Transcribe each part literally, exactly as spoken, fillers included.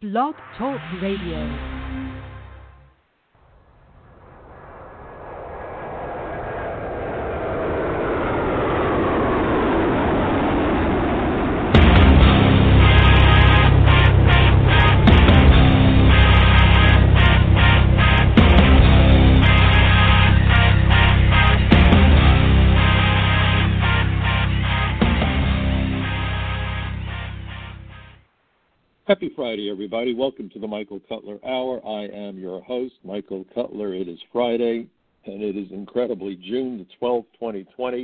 Blog Talk Radio. Happy Friday, everybody. Welcome to the Michael Cutler Hour. I am your host, Michael Cutler. It is Friday, and it is incredibly June the twelfth, twenty twenty,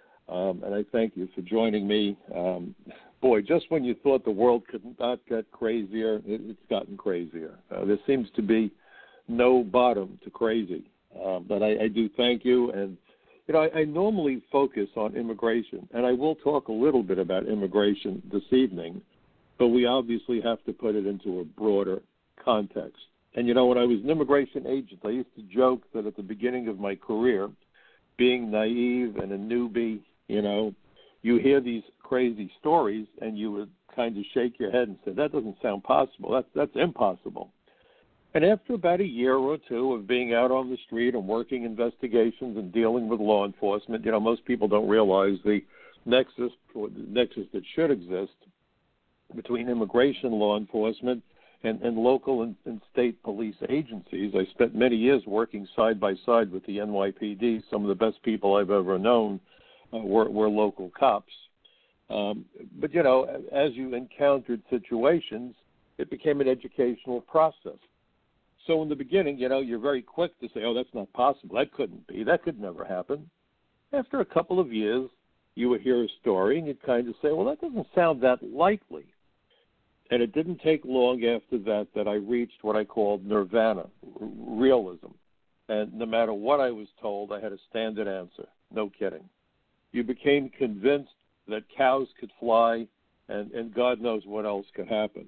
um, and I thank you for joining me. Um, boy, just when you thought the world could not get crazier, it, it's gotten crazier. Uh, there seems to be no bottom to crazy, um, but I, I do thank you. And, you know, I, I normally focus on immigration, and I will talk a little bit about immigration this evening, but we obviously have to put it into a broader context. And, you know, when I was an immigration agent, I used to joke that at the beginning of my career, being naive and a newbie, you know, you hear these crazy stories and you would kind of shake your head and say, that doesn't sound possible. That's, that's impossible. And after about a year or two of being out on the street and working investigations and dealing with law enforcement, you know, most people don't realize the nexus, or the nexus that should exist between immigration law enforcement and, and local and, and state police agencies. I spent many years working side by side with the N Y P D. Some of the best people I've ever known uh, were, were local cops. Um, but, you know, as you encountered situations, it became an educational process. So in the beginning, you know, you're very quick to say, oh, that's not possible. That couldn't be. That could never happen. After a couple of years, you would hear a story and you'd kind of say, well, that doesn't sound that likely. And it didn't take long after that that I reached what I called nirvana, r- realism. And no matter what I was told, I had a standard answer. No kidding. You became convinced that cows could fly and, and God knows what else could happen.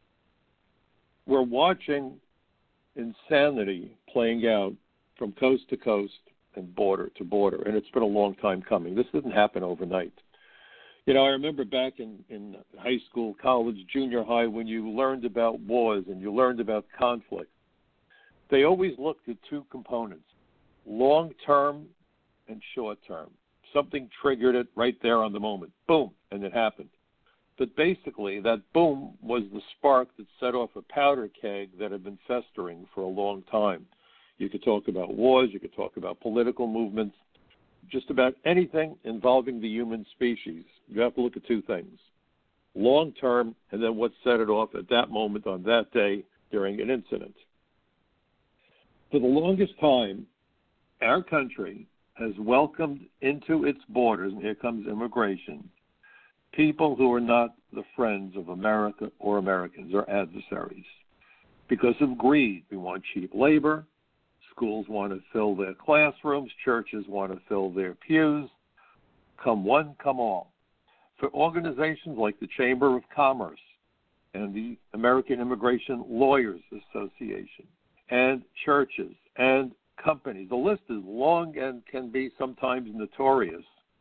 We're watching insanity playing out from coast to coast and border to border, and it's been a long time coming. This didn't happen overnight. You know, I remember back in, in high school, college, junior high, when you learned about wars and you learned about conflict, they always looked at two components, long-term and short-term. Something triggered it right there on the moment. Boom, and it happened. But basically, that boom was the spark that set off a powder keg that had been festering for a long time. You could talk about wars, you could talk about political movements, just about anything involving the human species. You have to look at two things, long-term and then what set it off at that moment on that day during an incident. For the longest time, our country has welcomed into its borders, and here comes immigration, people who are not the friends of America or Americans or adversaries. Because of greed, we want cheap labor. Schools want to fill their classrooms. Churches want to fill their pews. Come one, come all. For organizations like the Chamber of Commerce and the American Immigration Lawyers Association and churches and companies, the list is long and can be sometimes notorious.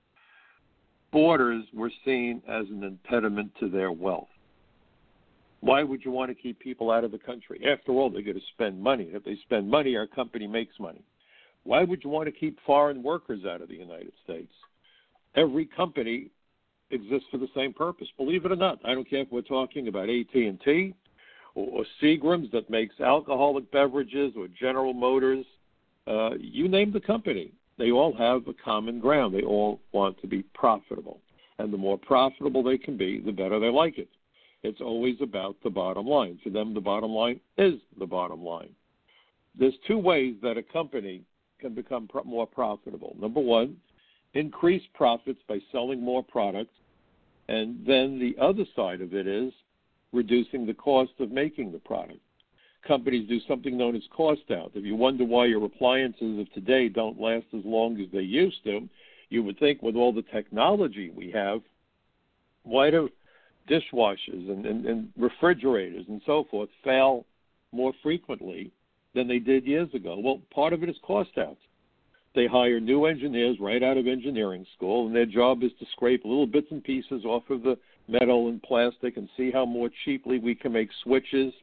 Borders were seen as an impediment to their wealth. Why would you want to keep people out of the country? After all, they're going to spend money. If they spend money, our company makes money. Why would you want to keep foreign workers out of the United States? Every company exists for the same purpose. Believe it or not, I don't care if we're talking about A T and T or, or Seagram's that makes alcoholic beverages or General Motors. Uh, you name the company. They all have a common ground. They all want to be profitable. And the more profitable they can be, the better they like it. It's always about the bottom line. For them, the bottom line is the bottom line. There's two ways that a company can become pro- more profitable. Number one, increase profits by selling more products. And then the other side of it is reducing the cost of making the product. Companies do something known as cost out. If you wonder why your appliances of today don't last as long as they used to, you would think with all the technology we have, why do dishwashers and, and, and refrigerators and so forth fail more frequently than they did years ago? Well, part of it is cost out. They hire new engineers right out of engineering school, and their job is to scrape little bits and pieces off of the metal and plastic and see how more cheaply we can make switches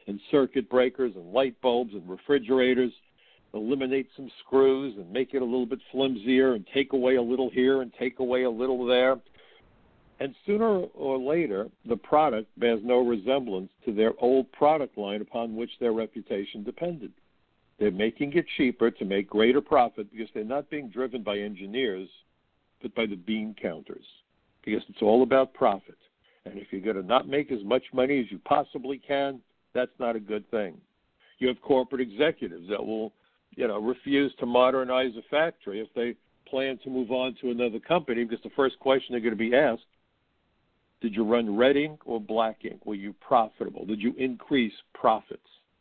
and circuit breakers and light bulbs and refrigerators, eliminate some screws and make it a little bit flimsier and take away a little here and take away a little there. And sooner or later, the product bears no resemblance to their old product line upon which their reputation depended. They're making it cheaper to make greater profit because they're not being driven by engineers, but by the bean counters, because it's all about profit. And if you're going to not make as much money as you possibly can, that's not a good thing. You have corporate executives that will, you know, refuse to modernize a factory if they plan to move on to another company, because the first question they're going to be asked, did you run red ink or black ink? Were you profitable? Did you increase profits?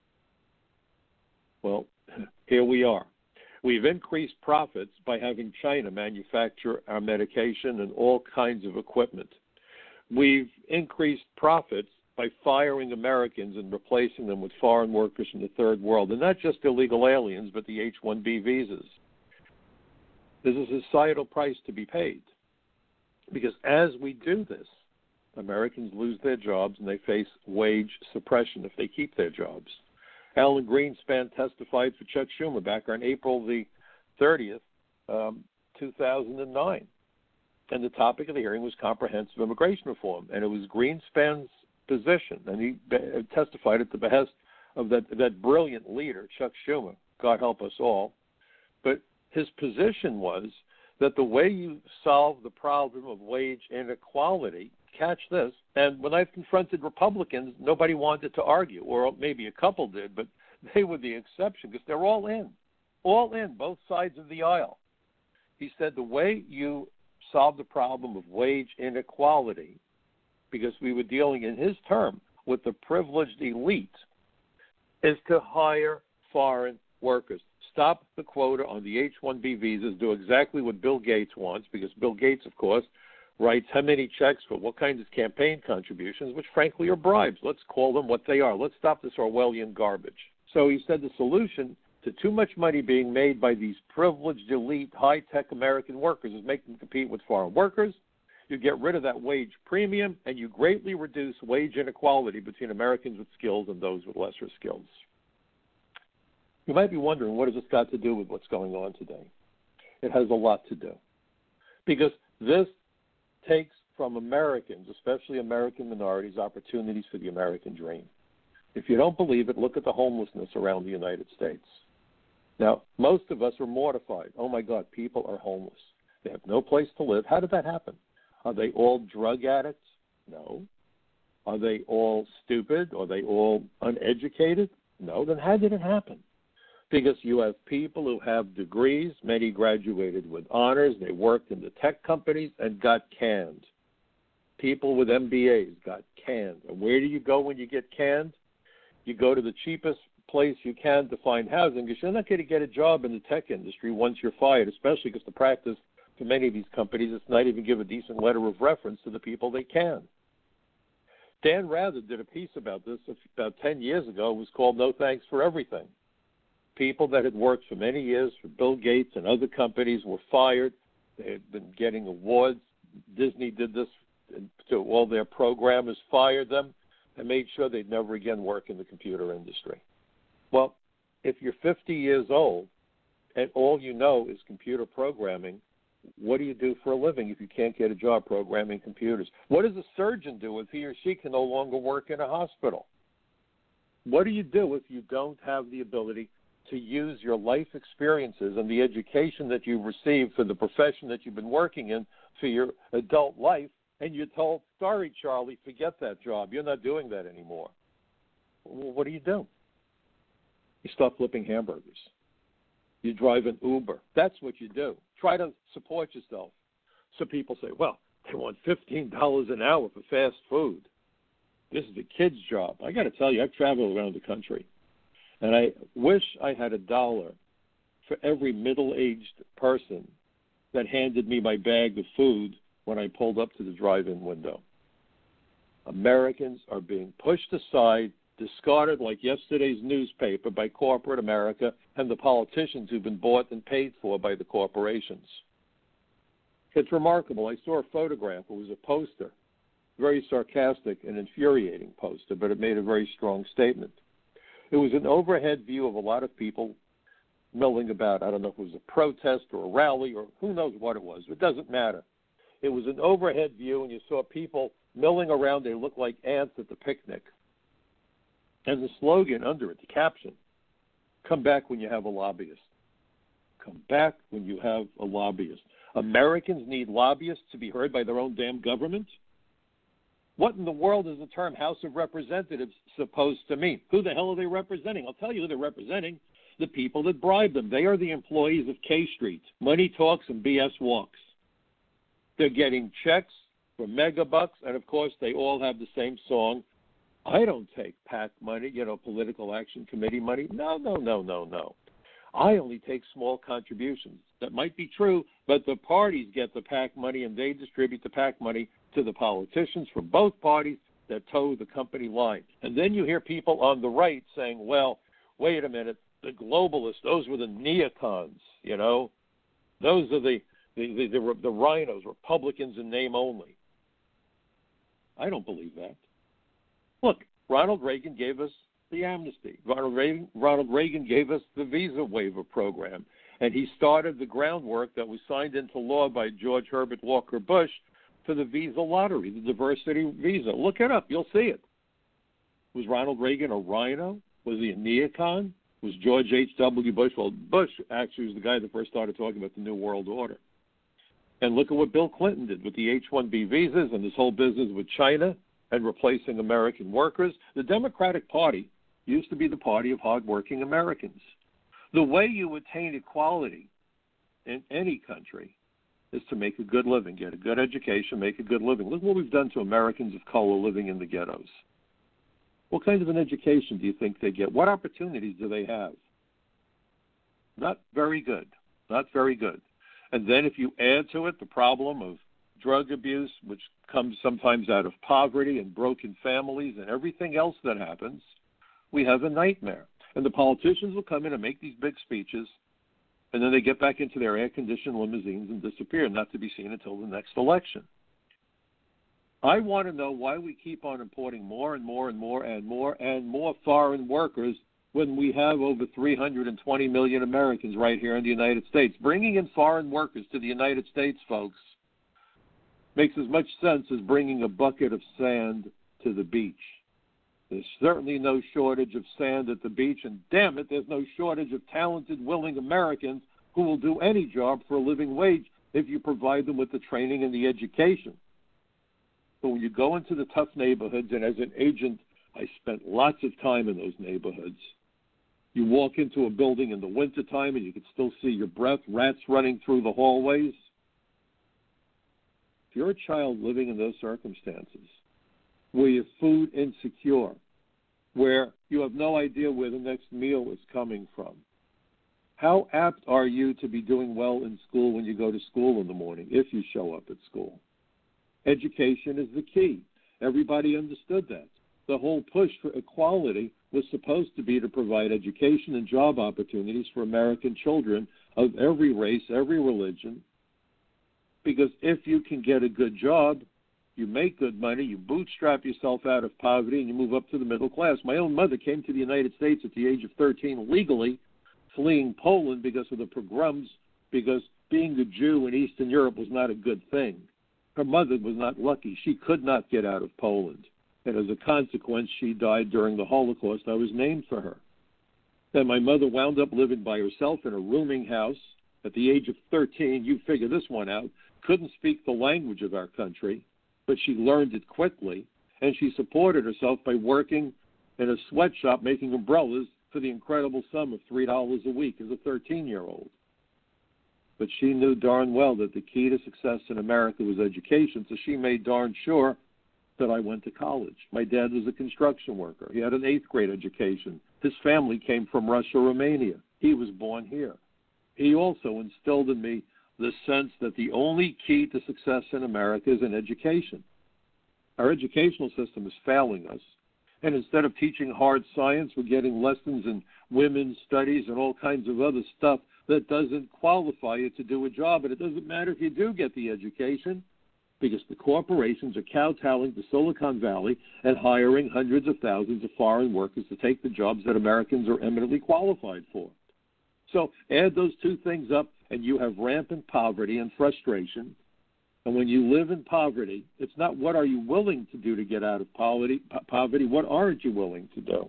Well, here we are. We've increased profits by having China manufacture our medication and all kinds of equipment. We've increased profits by firing Americans and replacing them with foreign workers from the third world, and not just illegal aliens, but the H one B visas. There's a societal price to be paid, because as we do this, Americans lose their jobs and they face wage suppression if they keep their jobs. Alan Greenspan testified for Chuck Schumer back on April the thirtieth, um, two thousand nine. And the topic of the hearing was comprehensive immigration reform. And it was Greenspan's position, and he be- testified at the behest of that, that brilliant leader, Chuck Schumer, God help us all. But his position was that the way you solve the problem of wage inequality, catch this, and when I've confronted Republicans, nobody wanted to argue, or maybe a couple did, but they were the exception because they're all in, all in, both sides of the aisle. He said the way you solve the problem of wage inequality, because we were dealing in his term with the privileged elite, is to hire foreign workers. Stop the quota on the H one B visas, do exactly what Bill Gates wants, because Bill Gates, of course, writes how many checks for what kinds of campaign contributions, which frankly are bribes. Let's call them what they are. Let's stop this Orwellian garbage. So he said the solution to too much money being made by these privileged elite high-tech American workers is make them compete with foreign workers. You get rid of that wage premium, and you greatly reduce wage inequality between Americans with skills and those with lesser skills. You might be wondering, what has this got to do with what's going on today? It has a lot to do, because this takes from Americans, especially American minorities, opportunities for the American dream. If you don't believe it, look at the homelessness around the United States. Now, most of us are mortified. Oh, my God, people are homeless. They have no place to live. How did that happen? Are they all drug addicts? No. Are they all stupid? Are they all uneducated? No. Then how did it happen? Because you have people who have degrees, many graduated with honors, they worked in the tech companies and got canned. People with M B As got canned. And where do you go when you get canned? You go to the cheapest place you can to find housing, because you're not going to get a job in the tech industry once you're fired, especially because the practice for many of these companies is not even give a decent letter of reference to the people they can. Dan Rather did a piece about this about ten years ago. It was called No Thanks for Everything. People that had worked for many years for Bill Gates and other companies were fired. They had been getting awards. Disney did this to all their programmers, fired them, and made sure they'd never again work in the computer industry. Well, if you're fifty years old and all you know is computer programming, what do you do for a living if you can't get a job programming computers? What does a surgeon do if he or she can no longer work in a hospital? What do you do if you don't have the ability to use your life experiences and the education that you've received for the profession that you've been working in for your adult life, and you're told, sorry, Charlie, forget that job. You're not doing that anymore. Well, what do you do? You start flipping hamburgers. You drive an Uber. That's what you do. Try to support yourself. So people say, well, they want fifteen dollars an hour for fast food. This is a kid's job. I got to tell you, I've traveled around the country, and I wish I had a dollar for every middle-aged person that handed me my bag of food when I pulled up to the drive-in window. Americans are being pushed aside, discarded like yesterday's newspaper by corporate America and the politicians who've been bought and paid for by the corporations. It's remarkable. I saw a photograph. It was a poster, very sarcastic and infuriating poster, but it made a very strong statement. It was an overhead view of a lot of people milling about. I don't know if it was a protest or a rally or who knows what it was. It doesn't matter. It was an overhead view, and you saw people milling around. They looked like ants at the picnic. And the slogan under it, the caption, come back when you have a lobbyist. Come back when you have a lobbyist. Americans need lobbyists to be heard by their own damn government? What in the world is the term House of Representatives supposed to mean? Who the hell are they representing? I'll tell you who they're representing. The people that bribe them. They are the employees of K Street. Money talks and B S walks. They're getting checks for mega bucks, and of course they all have the same song. I don't take PAC money, you know, political action committee money. No, no, no, no, no. I only take small contributions. That might be true, but the parties get the PAC money, and they distribute the PAC money to the politicians from both parties that toe the company line. And then you hear people on the right saying, well, wait a minute, the globalists, those were the neocons, you know. Those are the, the, the, the, the rhinos, Republicans in name only. I don't believe that. Look, Ronald Reagan gave us the amnesty. Ronald Reagan, Ronald Reagan gave us the visa waiver program, and he started the groundwork that was signed into law by George Herbert Walker Bush for the visa lottery, the diversity visa. Look it up. You'll see it. Was Ronald Reagan a rhino? Was he a neocon? Was George H W. Bush? Well, Bush actually was the guy that first started talking about the New World Order. And look at what Bill Clinton did with the H one B visas and this whole business with China and replacing American workers. The Democratic Party used to be the party of hardworking Americans. The way you attain equality in any country is to make a good living, get a good education, make a good living. Look what we've done to Americans of color living in the ghettos. What kind of an education do you think they get? What opportunities do they have? Not very good. Not very good. And then if you add to it the problem of drug abuse, which comes sometimes out of poverty and broken families and everything else that happens, we have a nightmare. And the politicians will come in and make these big speeches, and then they get back into their air-conditioned limousines and disappear, not to be seen until the next election. I want to know why we keep on importing more and more and more and more and more foreign workers when we have over three hundred twenty million Americans right here in the United States. Bringing in foreign workers to the United States, folks, makes as much sense as bringing a bucket of sand to the beach. There's certainly no shortage of sand at the beach, and damn it, there's no shortage of talented, willing Americans who will do any job for a living wage if you provide them with the training and the education. But when you go into the tough neighborhoods, and as an agent, I spent lots of time in those neighborhoods. You walk into a building in the wintertime and you can still see your breath, rats running through the hallways. If you're a child living in those circumstances, where you're food insecure, where you have no idea where the next meal is coming from, how apt are you to be doing well in school when you go to school in the morning, if you show up at school? Education is the key. Everybody understood that. The whole push for equality was supposed to be to provide education and job opportunities for American children of every race, every religion, because if you can get a good job, you make good money, you bootstrap yourself out of poverty, and you move up to the middle class. My own mother came to the United States at the age of thirteen legally, fleeing Poland because of the pogroms, because being a Jew in Eastern Europe was not a good thing. Her mother was not lucky. She could not get out of Poland. And as a consequence, she died during the Holocaust. I was named for her. Then my mother wound up living by herself in a rooming house at the age of thirteen. You figure this one out. Couldn't speak the language of our country, but she learned it quickly, and she supported herself by working in a sweatshop making umbrellas for the incredible sum of three dollars a week as a thirteen-year-old. But she knew darn well that the key to success in America was education, so she made darn sure that I went to college. My dad was a construction worker. He had an eighth-grade education. His family came from Russia, Romania. He was born here. He also instilled in me the sense that the only key to success in America is in education. Our educational system is failing us. And instead of teaching hard science, we're getting lessons in women's studies and all kinds of other stuff that doesn't qualify you to do a job. And it doesn't matter if you do get the education. because the corporations are kowtowing to Silicon Valley and hiring hundreds of thousands of foreign workers to take the jobs that Americans are eminently qualified for. So add those two things up, and you have rampant poverty and frustration. And when you live in poverty, it's not what are you willing to do to get out of poverty, poverty, what aren't you willing to do?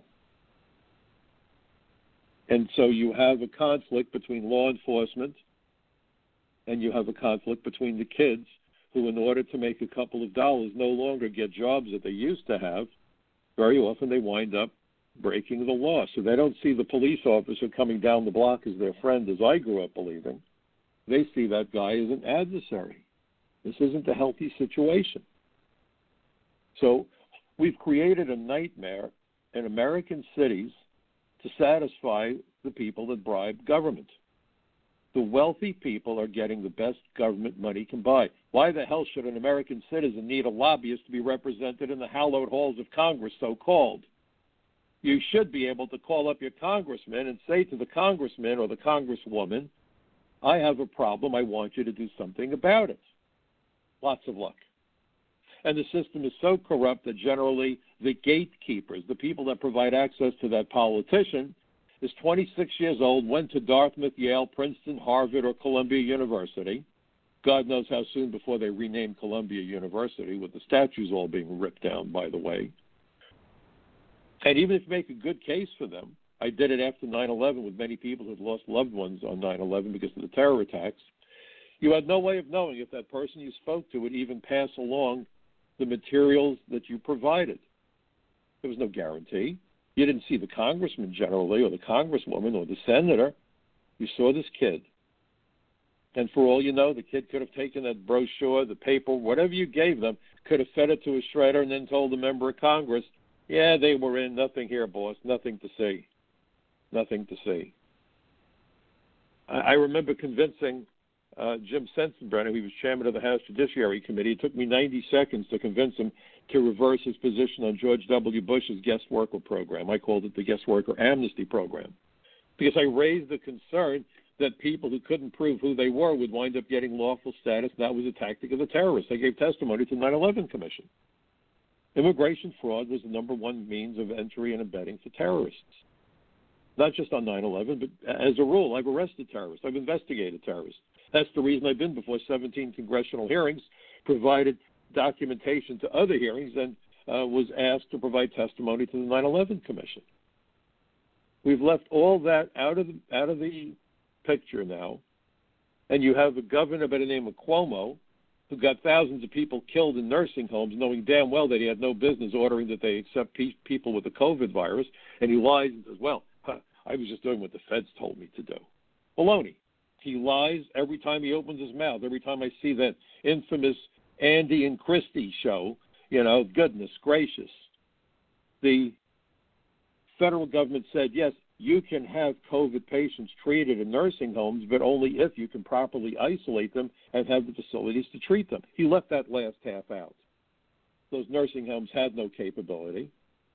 And so you have a conflict between law enforcement and you have a conflict between the kids who, in order to make a couple of dollars, no longer get jobs that they used to have. Very often they wind up breaking the law. So they don't see the police officer coming down the block as their friend, as I grew up believing. They see that guy as an adversary. This isn't a healthy situation. So we've created a nightmare in American cities to satisfy the people that bribe government. The wealthy people are getting the best government money can buy. Why the hell should an American citizen need a lobbyist to be represented in the hallowed halls of Congress, so-called? You should be able to call up your congressman and say to the congressman or the congresswoman, I have a problem, I want you to do something about it. Lots of luck. And the system is so corrupt that generally the gatekeepers, the people that provide access to that politician, is twenty-six years old, went to Dartmouth, Yale, Princeton, Harvard, or Columbia University. God knows how soon before they renamed Columbia University, with the statues all being ripped down, by the way. And even if you make a good case for them, I did it after nine eleven with many people who had lost loved ones on nine eleven because of the terror attacks. You had no way of knowing if that person you spoke to would even pass along the materials that you provided. There was no guarantee. You didn't see the congressman generally or the congresswoman or the senator. You saw this kid. And for all you know, the kid could have taken that brochure, the paper, whatever you gave them, could have fed it to a shredder and then told a member of Congress, yeah, they were in, nothing here, boss, nothing to see. Nothing to see. I, I remember convincing Uh, Jim Sensenbrenner, he was chairman of the House Judiciary Committee. It took me ninety seconds to convince him to reverse his position on George W. Bush's guest worker program. I called it the guest worker amnesty program because I raised the concern that people who couldn't prove who they were would wind up getting lawful status. That was a tactic of the terrorists. I gave testimony to the nine eleven Commission. Immigration fraud was the number one means of entry and abetting for terrorists. Not just on nine eleven, but as a rule, I've arrested terrorists. I've investigated terrorists. That's the reason I've been before seventeen congressional hearings, provided documentation to other hearings, and uh, was asked to provide testimony to the nine eleven Commission. We've left all that out of the, out of the picture now, and you have a governor by the name of Cuomo who got thousands of people killed in nursing homes, knowing damn well that he had no business ordering that they accept pe- people with the COVID virus, and he lies and says, well, huh, I was just doing what the feds told me to do. Baloney. He lies every time he opens his mouth. Every time I see that infamous Andy and Christie show, you know, goodness gracious. The federal government said, yes, you can have COVID patients treated in nursing homes, but only if you can properly isolate them and have the facilities to treat them. He left that last half out. Those nursing homes had no capability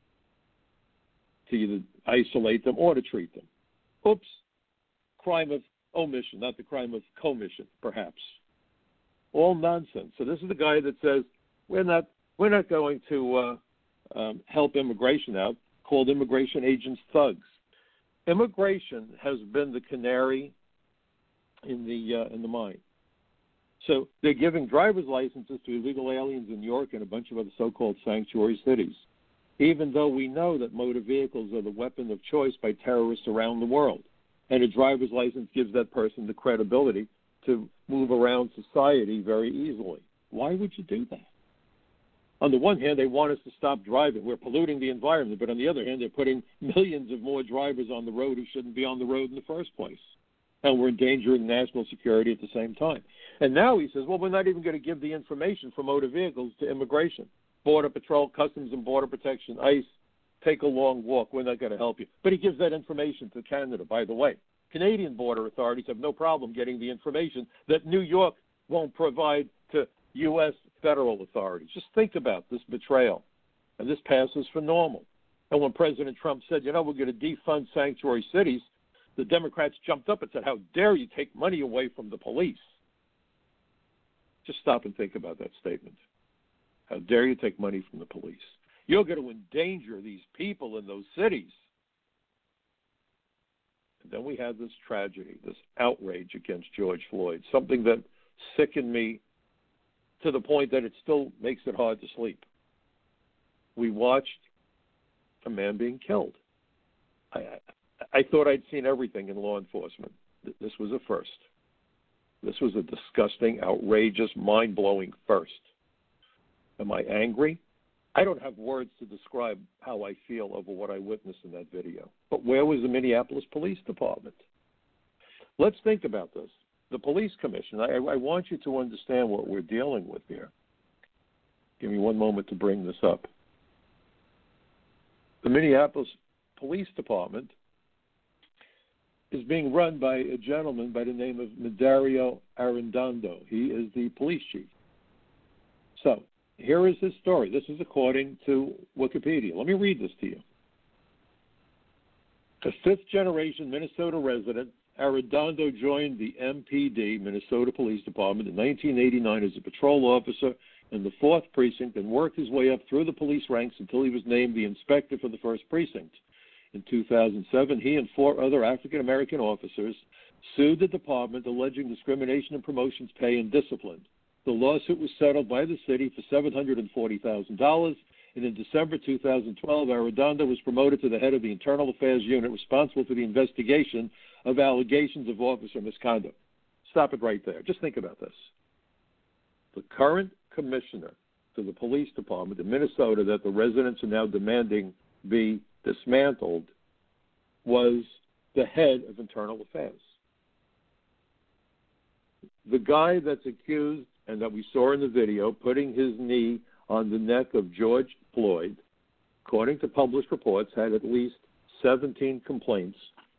to either isolate them or to treat them. Oops, crime of omission, not the crime of commission, perhaps. All nonsense. So this is the guy that says we're not we're not going to uh, um, help immigration out. Called immigration agents thugs. Immigration has been the canary in the uh, in the mine. So they're giving driver's licenses to illegal aliens in New York and a bunch of other so-called sanctuary cities, even though we know that motor vehicles are the weapon of choice by terrorists around the world. And a driver's license gives that person the credibility to move around society very easily. Why would you do that? On the one hand, they want us to stop driving. We're polluting the environment. But on the other hand, they're putting millions of more drivers on the road who shouldn't be on the road in the first place. And we're endangering national security at the same time. And now he says, well, we're not even going to give the information for motor vehicles to immigration. Border Patrol, Customs and Border Protection, ICE, take a long walk. We're not going to help you. But he gives that information to Canada, by the way. Canadian border authorities have no problem getting the information that New York won't provide to U S federal authorities. Just think about this betrayal. And this passes for normal. And when President Trump said, you know, we're going to defund sanctuary cities, the Democrats jumped up and said, how dare you take money away from the police? Just stop and think about that statement. How dare you take money from the police? You're going to endanger these people in those cities. And then we had this tragedy, this outrage against George Floyd, something that sickened me to the point that it still makes it hard to sleep. We watched a man being killed. I, I, I thought I'd seen everything in law enforcement. This was a first. This was a disgusting, outrageous, mind-blowing first. Am I angry? I don't have words to describe how I feel over what I witnessed in that video. But where was the Minneapolis Police Department? Let's think about this. The police commission, I, I want you to understand what we're dealing with here. Give me one moment to bring this up. The Minneapolis Police Department is being run by a gentleman by the name of Medario Arredondo. He is the police chief. So, here is his story. This is according to Wikipedia. Let me read this to you. A fifth-generation Minnesota resident, Arredondo joined the M P D, Minnesota Police Department, in nineteen eighty-nine as a patrol officer in the fourth Precinct and worked his way up through the police ranks until he was named the inspector for the first Precinct. In two thousand seven, he and four other African-American officers sued the department alleging discrimination in promotions pay and discipline. The lawsuit was settled by the city for seven hundred forty thousand dollars, and in December two thousand twelve, Arredondo was promoted to the head of the Internal Affairs Unit responsible for the investigation of allegations of officer misconduct. Stop it right there. Just think about this. The current commissioner to the police department in Minnesota that the residents are now demanding be dismantled was the head of Internal Affairs. The guy that's accused and that we saw in the video putting his knee on the neck of George Floyd, according to published reports, had at least seventeen complaints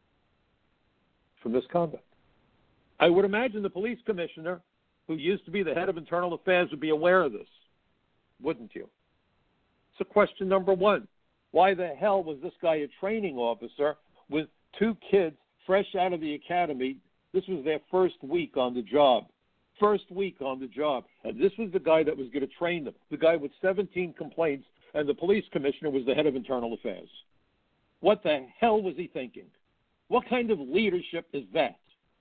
for misconduct. I would imagine the police commissioner, who used to be the head of Internal Affairs, would be aware of this, wouldn't you? So question number one, why the hell was this guy a training officer with two kids fresh out of the academy? This was their first week on the job. First week on the job. And this was the guy that was going to train them, the guy with seventeen complaints, and the police commissioner was the head of Internal Affairs. What the hell was he thinking? What kind of leadership is that?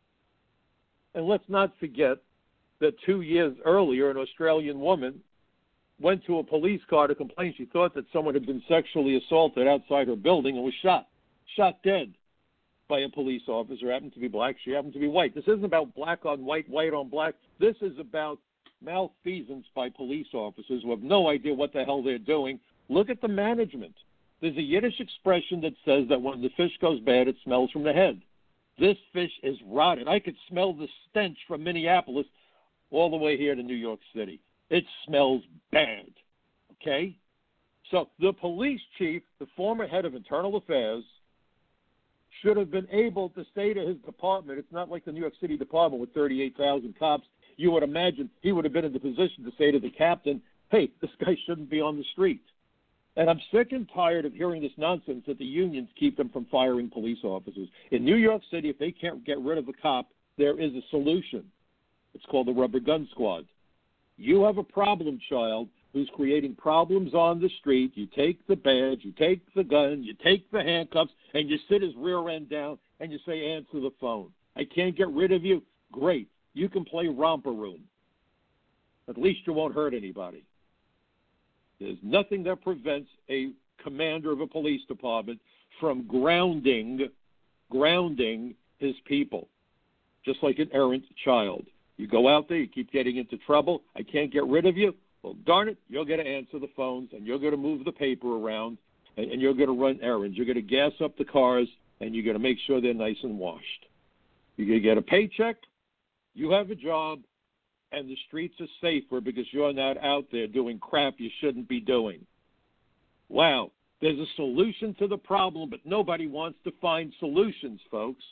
And let's not forget that two years earlier, an Australian woman went to a police car to complain. She thought that someone had been sexually assaulted outside her building and was shot, shot dead by a police officer. Happened to be black. She happened to be white. This isn't about black on white, white on black. This is about malfeasance by police officers who have no idea what the hell they're doing. Look at the management. There's a Yiddish expression that says that when the fish goes bad, it smells from the head. This fish is rotten. I could smell the stench from Minneapolis all the way here to New York City. It smells bad, okay? So the police chief, the former head of Internal Affairs, should have been able to say to his department, it's not like the New York City Department with thirty-eight thousand cops. You would imagine he would have been in the position to say to the captain, hey, this guy shouldn't be on the street. And I'm sick and tired of hearing this nonsense that the unions keep them from firing police officers. In New York City, if they can't get rid of a cop, there is a solution. It's called the rubber gun squad. You have a problem child who's creating problems on the street. You take the badge, you take the gun, you take the handcuffs, and you sit his rear end down and you say, answer the phone. I can't get rid of you? Great. You can play romper room. At least you won't hurt anybody. There's nothing that prevents a commander of a police department from grounding, grounding his people, just like an errant child. You go out there, you keep getting into trouble, I can't get rid of you. Well, darn it, you're going to answer the phones, and you're going to move the paper around, and, and you're going to run errands. You're going to gas up the cars, and you're going to make sure they're nice and washed. You're going to get a paycheck, you have a job, and the streets are safer because you're not out there doing crap you shouldn't be doing. Wow, there's a solution to the problem, but nobody wants to find solutions, folks.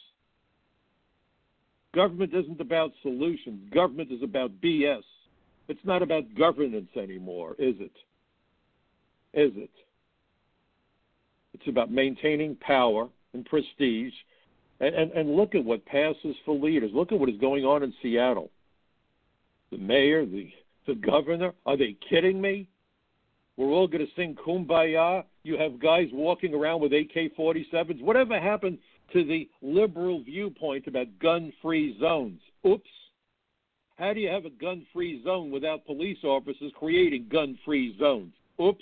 Government isn't about solutions. Government is about B S. It's not about governance anymore, is it? Is it? It's about maintaining power and prestige. And, and, and look at what passes for leaders. Look at what is going on in Seattle. the mayor, the, the governor. Are they kidding me? We're all going to sing Kumbaya. You have guys walking around with A K forty-sevens. Whatever happened to the liberal viewpoint about gun-free zones? Oops. How do you have a gun-free zone without police officers creating gun-free zones? Oops.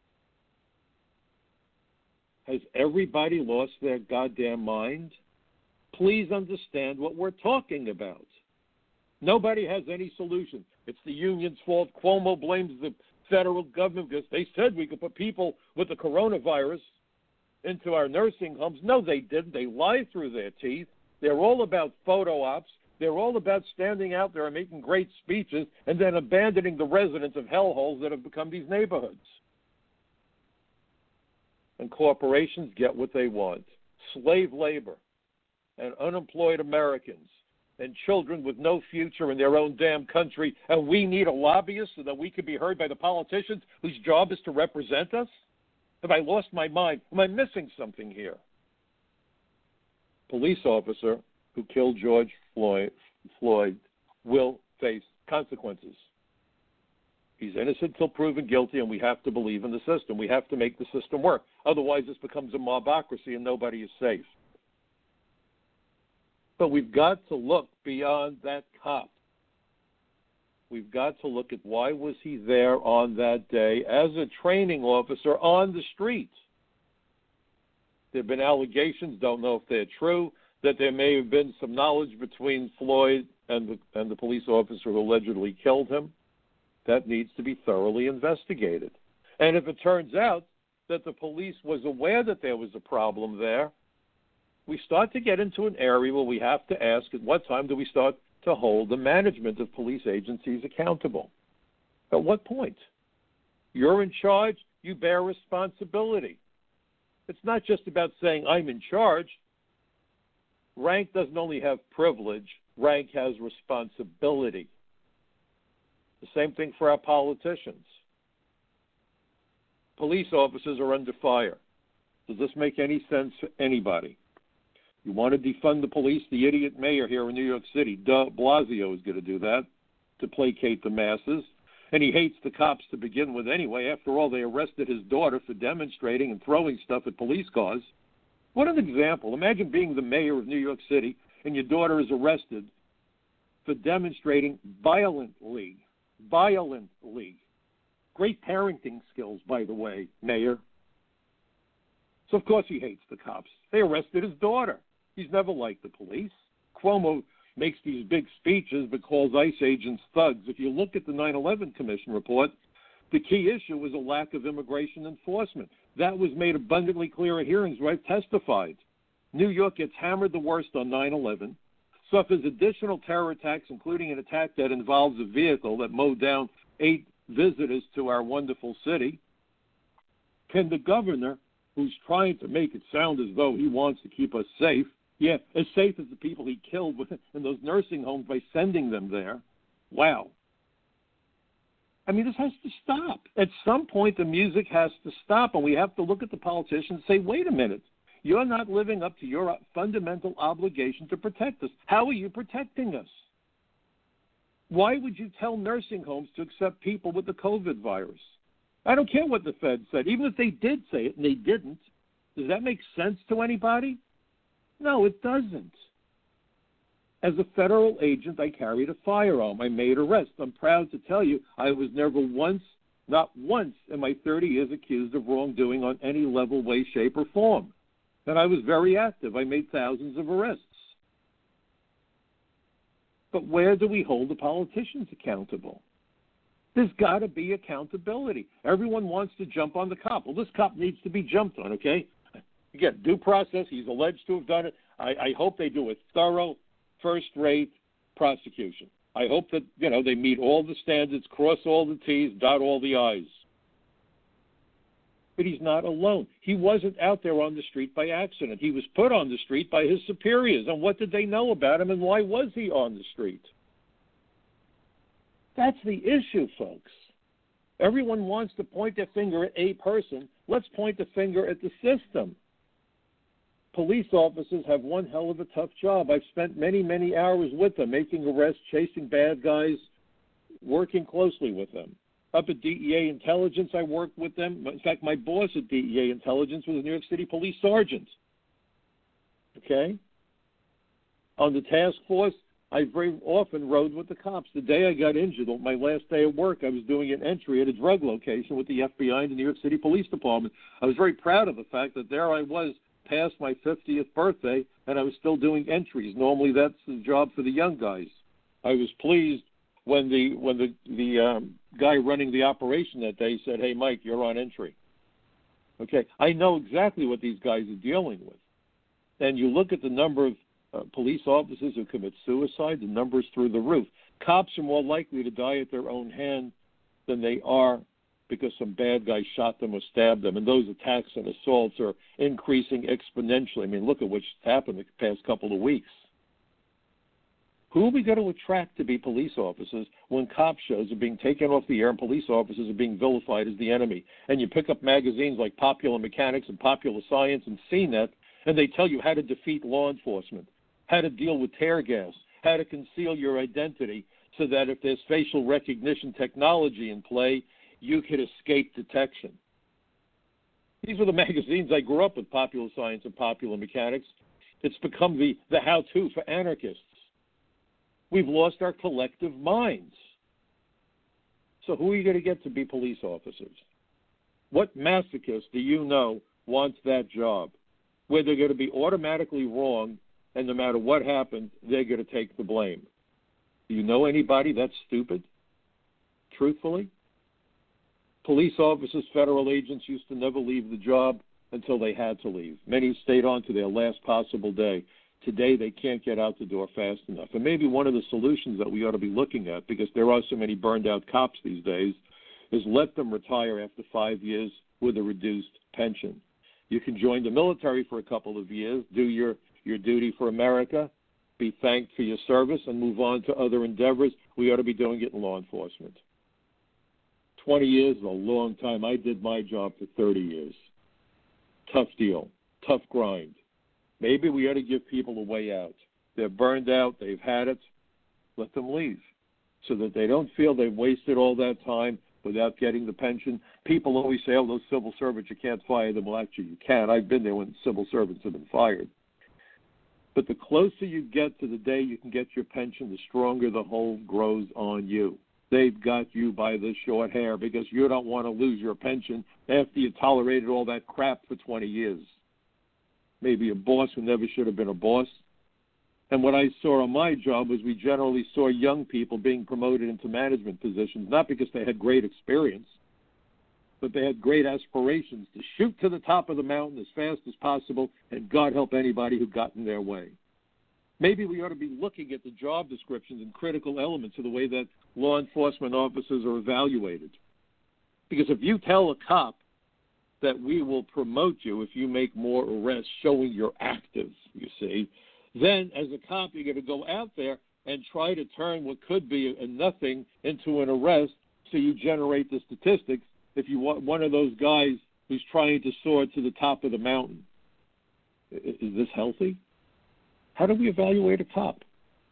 Has everybody lost their goddamn mind? Please understand what we're talking about. Nobody has any solution. It's the union's fault. Cuomo blames the federal government because they said we could put people with the coronavirus into our nursing homes. No, they didn't. They lied through their teeth. They're all about photo ops. They're all about standing out there and making great speeches and then abandoning the residents of hellholes that have become these neighborhoods. And corporations get what they want. Slave labor and unemployed Americans and children with no future in their own damn country, and we need a lobbyist so that we can be heard by the politicians whose job is to represent us? Have I lost my mind? Am I missing something here? Police officer who killed George Floyd, Floyd will face consequences. He's innocent until proven guilty, and we have to believe in the system. We have to make the system work. Otherwise, this becomes a mobocracy, and nobody is safe. But we've got to look beyond that cop. We've got to look at why was he there on that day as a training officer on the street. There have been allegations, don't know if they're true, that there may have been some knowledge between Floyd and the, and the police officer who allegedly killed him. That needs to be thoroughly investigated. And if it turns out that the police was aware that there was a problem there, we start to get into an area where we have to ask at what time do we start to hold the management of police agencies accountable? At what point? You're in charge, you bear responsibility. It's not just about saying I'm in charge. Rank doesn't only have privilege, rank has responsibility. The same thing for our politicians. Police officers are under fire. Does this make any sense to anybody? You want to defund the police? The idiot mayor here in New York City, de Blasio, is going to do that to placate the masses. And he hates the cops to begin with anyway. After all, they arrested his daughter for demonstrating and throwing stuff at police cars. What an example. Imagine being the mayor of New York City and your daughter is arrested for demonstrating violently. Violently. Great parenting skills, by the way, Mayor. So, of course, he hates the cops. They arrested his daughter. He's never liked the police. Cuomo makes these big speeches but calls ICE agents thugs. If you look at the nine eleven Commission report, the key issue was a lack of immigration enforcement. That was made abundantly clear at hearings where I testified. New York gets hammered the worst on nine eleven, suffers additional terror attacks, including an attack that involves a vehicle that mowed down eight visitors to our wonderful city. Can the governor, who's trying to make it sound as though he wants to keep us safe, yeah, as safe as the people he killed in those nursing homes by sending them there, wow. I mean, this has to stop. At some point, the music has to stop, and we have to look at the politicians and say, wait a minute, you're not living up to your fundamental obligation to protect us. How are you protecting us? Why would you tell nursing homes to accept people with the COVID virus? I don't care what the Fed said. Even if they did say it, and they didn't, does that make sense to anybody? No, it doesn't. As a federal agent, I carried a firearm. I made arrests. I'm proud to tell you I was never once, not once in my thirty years accused of wrongdoing on any level, way, shape, or form. And I was very active. I made thousands of arrests. But where do we hold the politicians accountable? There's got to be accountability. Everyone wants to jump on the cop. Well, this cop needs to be jumped on, okay? Again, due process. He's alleged to have done it. I, I hope they do a thorough, first-rate prosecution. I hope that, you know, they meet all the standards, cross all the T's, dot all the I's. But he's not alone. He wasn't out there on the street by accident. He was put on the street by his superiors. And what did they know about him, and why was he on the street? That's the issue, folks. Everyone wants to point their finger at a person. Let's point the finger at the system. Police officers have one hell of a tough job. I've spent many, many hours with them, making arrests, chasing bad guys, working closely with them. Up at D E A Intelligence, I worked with them. In fact, my boss at D E A Intelligence was a New York City police sergeant. Okay? On the task force, I very often rode with the cops. The day I got injured, on my last day of work, I was doing an entry at a drug location with the F B I and the New York City Police Department. I was very proud of the fact that there I was past my fiftieth birthday, and I was still doing entries. Normally that's the job for the young guys. I was pleased when the when the, the um, guy running the operation that day said, "Hey, Mike, you're on entry." Okay, I know exactly what these guys are dealing with. And you look at the number of Uh, police officers who commit suicide, the numbers through the roof. Cops are more likely to die at their own hand than they are because some bad guy shot them or stabbed them. And those attacks and assaults are increasing exponentially. I mean, look at what's happened the past couple of weeks. Who are we going to attract to be police officers when cop shows are being taken off the air and police officers are being vilified as the enemy? And you pick up magazines like Popular Mechanics and Popular Science and C net, and they tell you how to defeat law enforcement, how to deal with tear gas, how to conceal your identity so that if there's facial recognition technology in play, you could escape detection. These were the magazines I grew up with, Popular Science and Popular Mechanics. It's become the, the how-to for anarchists. We've lost our collective minds. So who are you going to get to be police officers? What masochist do you know wants that job, where they're going to be automatically wrong, and no matter what happens, they're going to take the blame? Do you know anybody that's stupid? Truthfully? Police officers, federal agents used to never leave the job until they had to leave. Many stayed on to their last possible day. Today, they can't get out the door fast enough. And maybe one of the solutions that we ought to be looking at, because there are so many burned-out cops these days, is let them retire after five years with a reduced pension. You can join the military for a couple of years, do your your duty for America, be thanked for your service, and move on to other endeavors. We ought to be doing it in law enforcement. twenty years is a long time. I did my job for thirty years. Tough deal, tough grind. Maybe we ought to give people a way out. They're burned out. They've had it. Let them leave so that they don't feel they've wasted all that time without getting the pension. People always say, oh, those civil servants, you can't fire them. Well, actually, you can. I've been there when civil servants have been fired. But the closer you get to the day you can get your pension, the stronger the hold grows on you. They've got you by the short hair because you don't want to lose your pension after you tolerated all that crap for twenty years. Maybe a boss who never should have been a boss. And what I saw on my job was we generally saw young people being promoted into management positions, not because they had great experience, but they had great aspirations to shoot to the top of the mountain as fast as possible, and God help anybody who got in their way. Maybe we ought to be looking at the job descriptions and critical elements of the way that law enforcement officers are evaluated. Because if you tell a cop that we will promote you if you make more arrests showing you're active, you see, then as a cop you're going to go out there and try to turn what could be a nothing into an arrest so you generate the statistics if you want one of those guys who's trying to soar to the top of the mountain. Is this healthy? How do we evaluate a cop?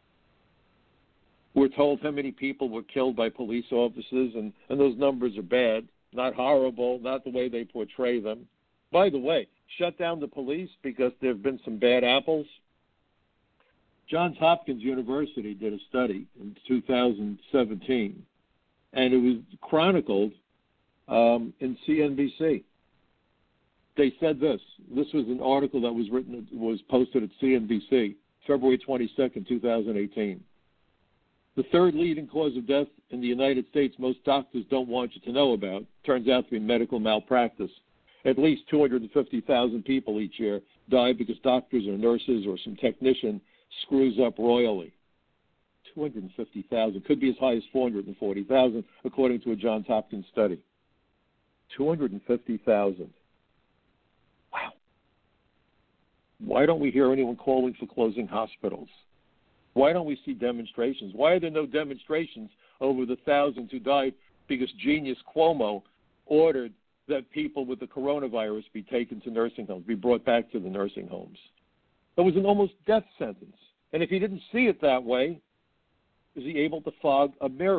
We're told how many people were killed by police officers, and, and those numbers are bad, not horrible, not the way they portray them. By the way, shut down the police because there have been some bad apples. Johns Hopkins University did a study in two thousand seventeen, and it was chronicled um, in C N B C. They said this. This was an article that was written, was posted at C N B C, February twenty-second, two thousand eighteen. The third leading cause of death in the United States most doctors don't want you to know about turns out to be medical malpractice. At least two hundred fifty thousand people each year die because doctors or nurses or some technician screws up royally. two hundred fifty thousand, could be as high as four hundred forty thousand, according to a Johns Hopkins study. two hundred fifty thousand. Wow. Why don't we hear anyone calling for closing hospitals? Why don't we see demonstrations? Why are there no demonstrations over the thousands who died because genius Cuomo ordered that people with the coronavirus be taken to nursing homes, be brought back to the nursing homes? It was an almost death sentence. And if he didn't see it that way, is he able to fog a mirror?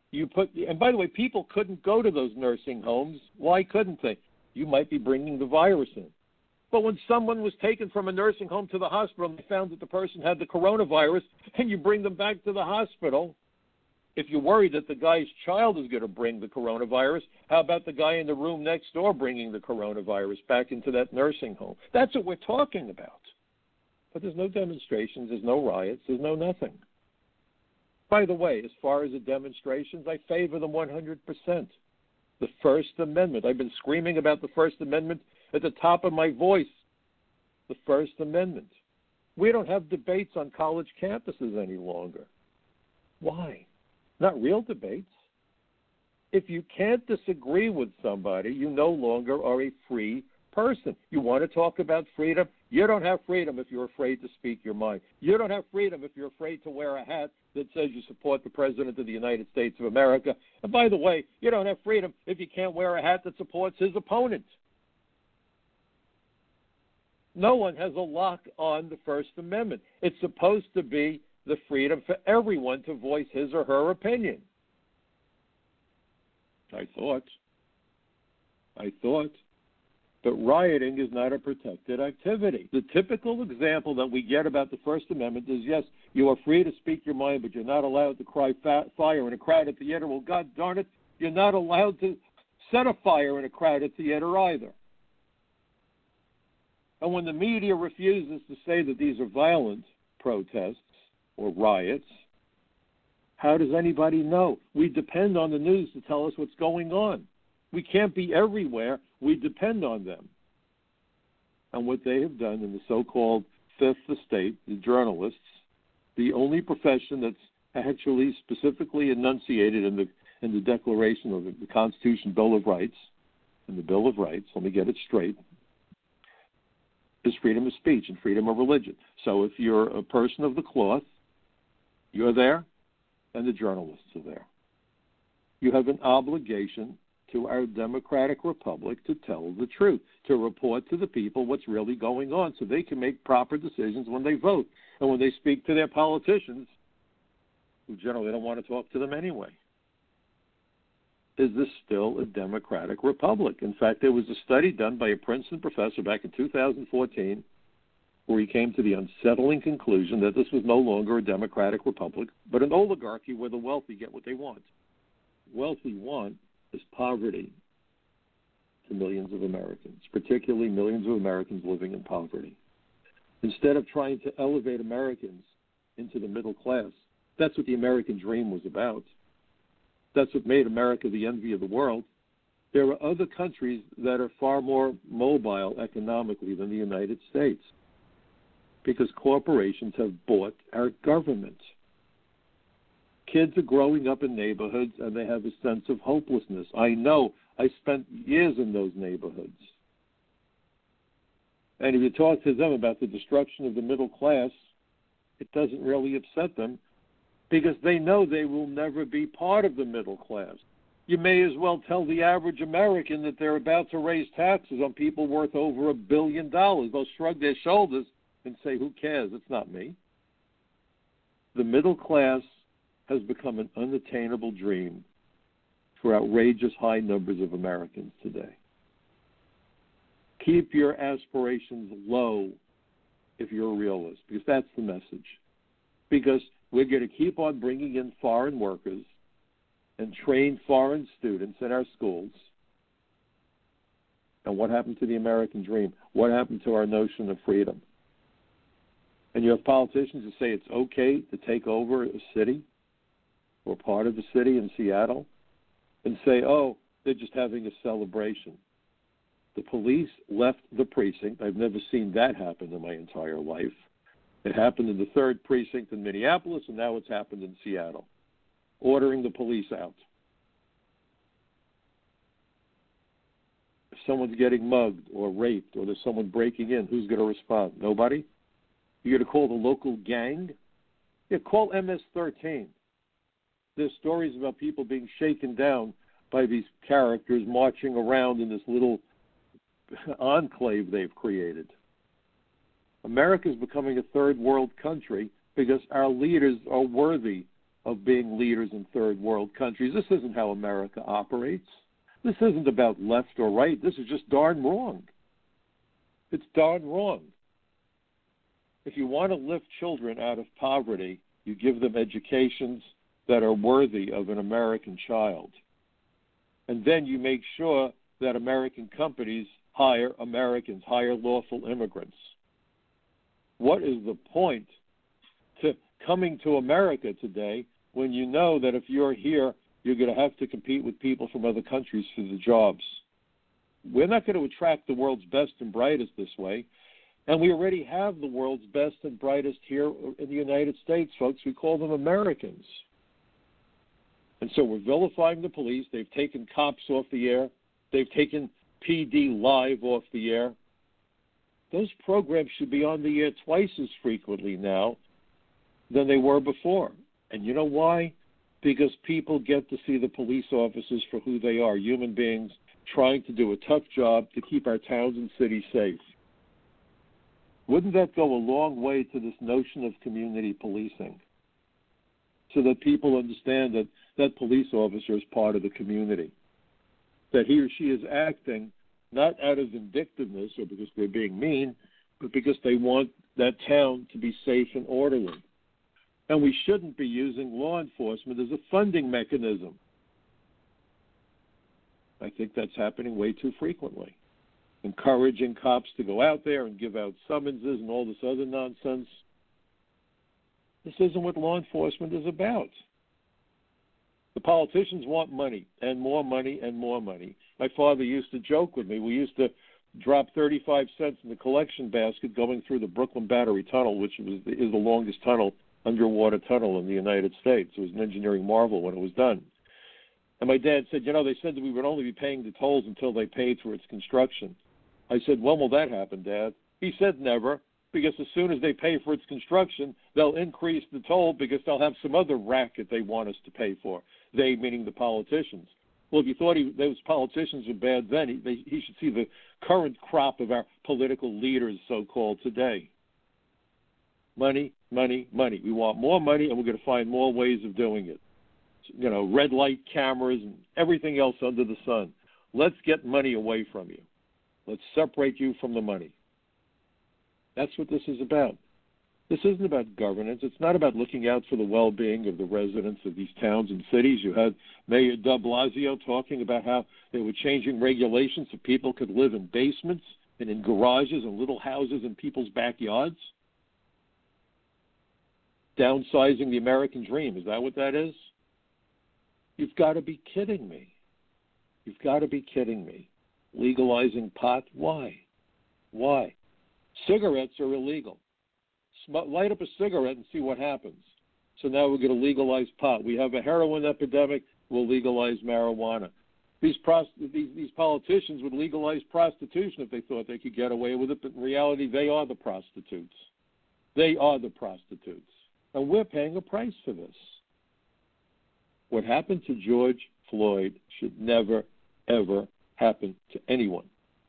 You put, and by the way, people couldn't go to those nursing homes. Why couldn't they? You might be bringing the virus in. But when someone was taken from a nursing home to the hospital and they found that the person had the coronavirus, and you bring them back to the hospital, if you're worried that the guy's child is going to bring the coronavirus, how about the guy in the room next door bringing the coronavirus back into that nursing home? That's what we're talking about. But there's no demonstrations, there's no riots, there's no nothing. By the way, as far as the demonstrations, I favor them one hundred percent. The First Amendment. I've been screaming about the First Amendment at the top of my voice. The First Amendment. We don't have debates on college campuses any longer. Why? Not real debates. If you can't disagree with somebody, you no longer are a free person. You want to talk about freedom? You don't have freedom if you're afraid to speak your mind. You don't have freedom if you're afraid to wear a hat that says you support the President of the United States of America. And by the way, you don't have freedom if you can't wear a hat that supports his opponent. No one has a lock on the First Amendment. It's supposed to be the freedom for everyone to voice his or her opinion. I thought. I thought. But rioting is not a protected activity. The typical example that we get about the First Amendment is, yes, you are free to speak your mind, but you're not allowed to cry fa- fire in a crowded theater. Well, God darn it, you're not allowed to set a fire in a crowded theater either. And when the media refuses to say that these are violent protests or riots, how does anybody know? We depend on the news to tell us what's going on. We can't be everywhere. We depend on them. And what they have done in the so-called Fifth Estate, the journalists, the only profession that's actually specifically enunciated in the in the Declaration of the, the Constitution, Bill of Rights, and the Bill of Rights, let me get it straight, is freedom of speech and freedom of religion. So if you're a person of the cloth, you're there, and the journalists are there. You have an obligation to our democratic republic to tell the truth, to report to the people what's really going on so they can make proper decisions when they vote and when they speak to their politicians, who generally don't want to talk to them anyway. Is this still a democratic republic? In fact, there was a study done by a Princeton professor back in two thousand fourteen where he came to the unsettling conclusion that this was no longer a democratic republic, but an oligarchy where the wealthy get what they want. Wealthy want is poverty to millions of Americans, particularly millions of Americans living in poverty. Instead of trying to elevate Americans into the middle class, that's what the American dream was about. That's what made America the envy of the world. There are other countries that are far more mobile economically than the United States because corporations have bought our government. Kids are growing up in neighborhoods and they have a sense of hopelessness. I know. I spent years in those neighborhoods. And if you talk to them about the destruction of the middle class, it doesn't really upset them because they know they will never be part of the middle class. You may as well tell the average American that they're about to raise taxes on people worth over a billion dollars. They'll shrug their shoulders and say, who cares? It's not me. The middle class has become an unattainable dream for outrageous high numbers of Americans today. Keep your aspirations low if you're a realist, because that's the message. Because we're going to keep on bringing in foreign workers and train foreign students in our schools. And what happened to the American dream? What happened to our notion of freedom? And you have politicians who say it's okay to take over a city or part of the city in Seattle and say, oh, they're just having a celebration. The police left the precinct. I've never seen that happen in my entire life. It happened in the third precinct in Minneapolis, and now it's happened in Seattle, ordering the police out. If someone's getting mugged or raped or there's someone breaking in, who's going to respond? Nobody? You're going to call the local gang? Yeah, call M S thirteen. There's stories about people being shaken down by these characters marching around in this little enclave they've created. America is becoming a third world country because our leaders are worthy of being leaders in third world countries. This isn't how America operates. This isn't about left or right. This is just darn wrong. It's darn wrong. If you want to lift children out of poverty, you give them educations that are worthy of an American child. And then you make sure that American companies hire Americans, hire lawful immigrants. What is the point to coming to America today when you know that if you're here, you're going to have to compete with people from other countries for the jobs? We're not going to attract the world's best and brightest this way. And we already have the world's best and brightest here in the United States, folks. We call them Americans. And so we're vilifying the police. They've taken cops off the air. They've taken P D Live off the air. Those programs should be on the air twice as frequently now than they were before. And you know why? Because people get to see the police officers for who they are, human beings trying to do a tough job to keep our towns and cities safe. Wouldn't that go a long way to this notion of community policing, so that people understand that that police officer is part of the community, that he or she is acting not out of vindictiveness or because they're being mean, but because they want that town to be safe and orderly. And we shouldn't be using law enforcement as a funding mechanism. I think that's happening way too frequently. Encouraging cops to go out there and give out summonses and all this other nonsense. This isn't what law enforcement is about. The politicians want money and more money and more money. My father used to joke with me. We used to drop thirty-five cents in the collection basket going through the Brooklyn Battery Tunnel, which was the, is the longest tunnel, underwater tunnel in the United States. It was an engineering marvel when it was done. And my dad said, you know, they said that we would only be paying the tolls until they paid for its construction. I said, when will that happen, Dad? He said never, because as soon as they pay for its construction, they'll increase the toll because they'll have some other racket they want us to pay for. They, meaning the politicians. Well, if you thought he, those politicians were bad then, he, they, he should see the current crop of our political leaders, so-called, today. Money, money, money. We want more money, and we're going to find more ways of doing it. You know, red light cameras and everything else under the sun. Let's get money away from you. Let's separate you from the money. That's what this is about. This isn't about governance. It's not about looking out for the well-being of the residents of these towns and cities. You had Mayor de Blasio talking about how they were changing regulations so people could live in basements and in garages and little houses in people's backyards. Downsizing the American dream. Is that what that is? You've got to be kidding me. You've got to be kidding me. Legalizing pot? Why? Why? Cigarettes are illegal. Sm- light up a cigarette and see what happens. So now we're going to legalize pot. We have a heroin epidemic. We'll legalize marijuana. These, prost- these, these politicians would legalize prostitution if they thought they could get away with it, but in reality, they are the prostitutes. They are the prostitutes. And we're paying a price for this. What happened to George Floyd should never, ever happen to anyone.